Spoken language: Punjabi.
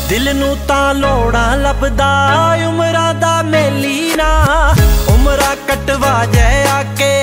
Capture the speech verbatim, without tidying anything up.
दिल नू तां लोड़ां लभदा उमरां दा मेली ना, उमरां कटवा जै आके